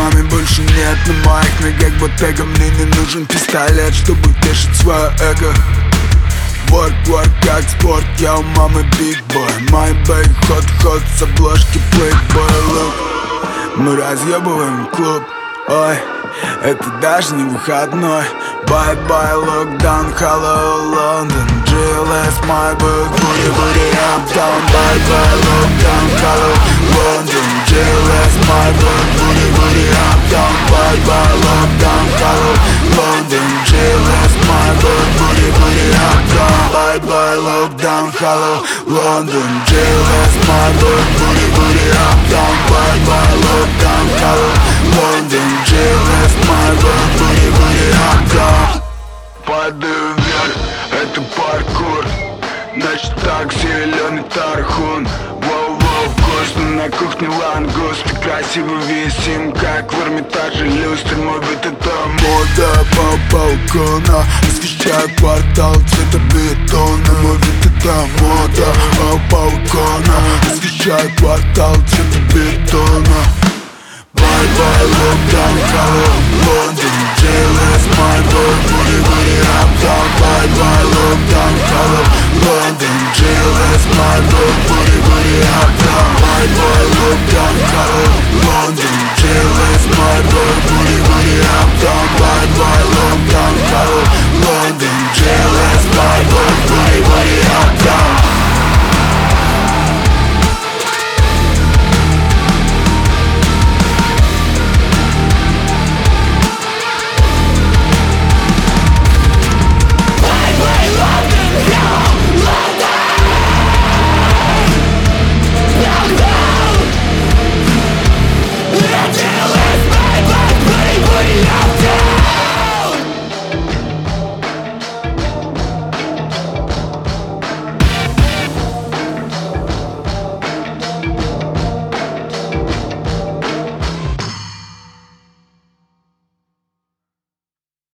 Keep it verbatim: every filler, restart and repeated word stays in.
маме больше нет на моих ногах ботега. Мне не нужен пистолет, чтобы тешить свое эго. Work, work, как спорт, я у мамы big boy. My bag, hot, hot, с обложки Playboy, look. Мы разъебываем клуб, ой, это даже не выходной. Bye-bye, lockdown, hello, London. джи эл эс, my book, booty, booty, uptown. Bye-bye, lockdown, hello, London. джи эл эс, my book, booty, booty, uptown. Bye-bye, lockdown, hello, London. джи эл эс, my book, booty, booty, uptown. Bye-bye, lockdown, hello, London. джи эл эс, my book, booty, booty, uptown. Bye-bye, lockdown, hello, London. джи эл эс, my book, booty, booty, uptown. Падаю вверх, это паркур. Значит так, зеленый тархун. Воу-воу, вкусно на кухне лангуст. Ты красиво висим, как в Эрмитаже люстры. Мой вид это мода по балкона. Освещаю квартал цвета бетона. Мой вид это мода по балкона. Освещаю квартал цвета